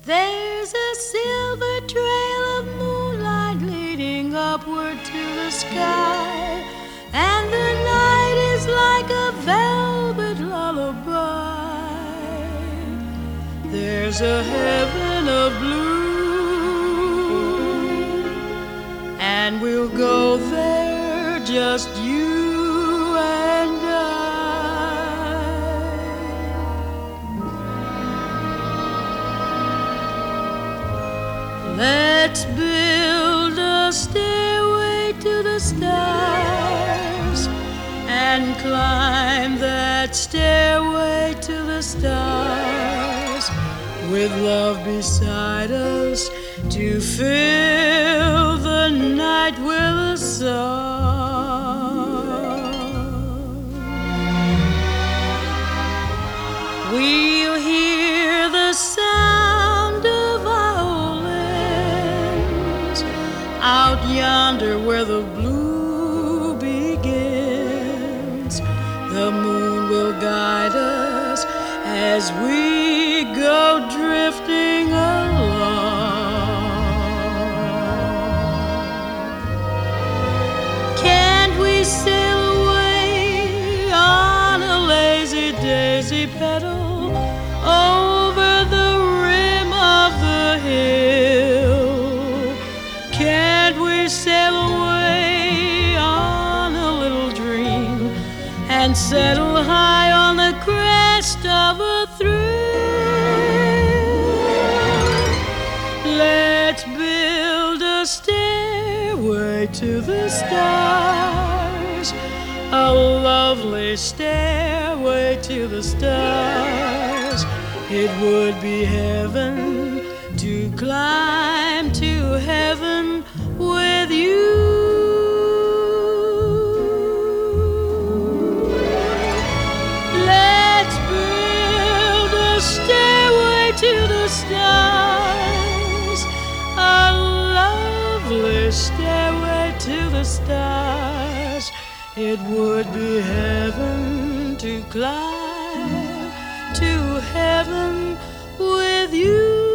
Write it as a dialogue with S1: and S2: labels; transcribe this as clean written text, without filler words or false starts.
S1: There's a silver trail of moonlight leading upward to the sky, and the night is like a velvet lullaby. There's a heaven of blue, and we'll go there, just you and I. Let's build a stairway to the stars and climb that stairway to the stars, with love beside us to fill the night with a song. We'll hear the sound of violins out yonder where the blue begins. The moon will guide us as we go drifting along. Can't we sail away on a lazy daisy petal over the rim of the hill? Can't we sail away on a little dream and settle high on the crest of a thrill? Let's build a stairway to the stars, a lovely stairway to the stars. It would be heaven to climb to heaven with you. Let's build a stairway to the stars, a lovely stairway to the stars. It would be heaven to climb to heaven with you.